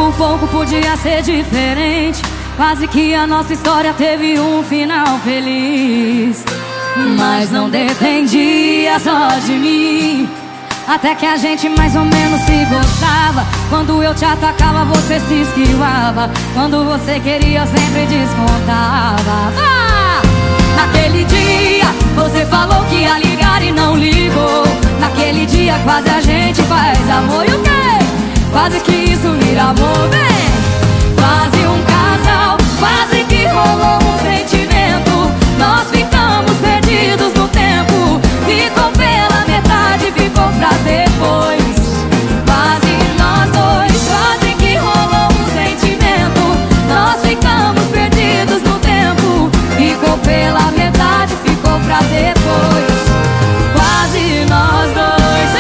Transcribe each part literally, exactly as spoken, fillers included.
por pouco podia ser diferente. Quase que a nossa história teve um final feliz. Mas não dependia só de mim. Até que a gente mais ou menos se gostava. Quando eu te atacava, você se esquivava. Quando você queria, sempre descontava. Ah! Naquele dia, você falou que ia ligar e não ligou. Naquele dia, quase a gente faz amor. E o quê? Quase que isso vira amor, vem! Quase um casal, quase que rolou um sentimento. Nós ficamos perdidos no tempo. Ficou pela metade, ficou pra depois. Quase nós dois, quase que rolou um sentimento. Nós ficamos perdidos no tempo. Ficou pela metade, ficou pra depois. Quase nós dois.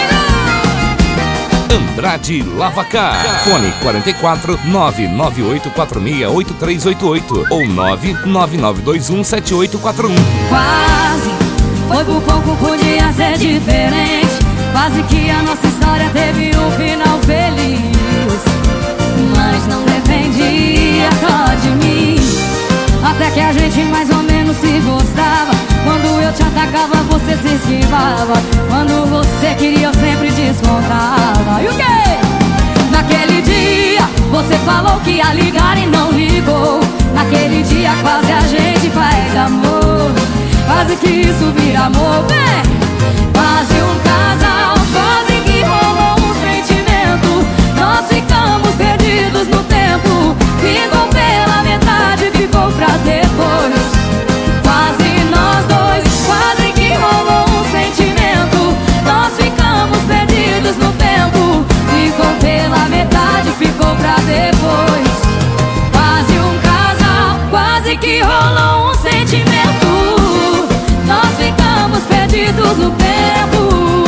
Andrade Lavacar. Fone quarenta e quatro, nove nove oito quatro seis oito três oito oito ou nove nove nove dois um sete oito quatro um. Quase, foi por pouco, podia ser diferente. Quase que a nossa história teve um final feliz. Mas não dependia só de mim. Até que a gente mais ou menos se gostava. Quando eu te atacava, você se esquivava. Quando você queria, eu sempre descontava. E o quê? Naquele dia, você falou que ia ligar e não ligou. Naquele dia, quase a gente faz amor. Quase que isso vira amor, vem! Quase um casal, quase que rolou um sentimento. Nós ficamos perdidos no tempo. Ficou pela metade, ficou pra depois. Quase nós dois, quase que rolou um sentimento. Nós ficamos perdidos no tempo. Ficou pela metade, ficou pra depois. Quase um casal, quase que rolou um sentimento. Nós ficamos perdidos no tempo.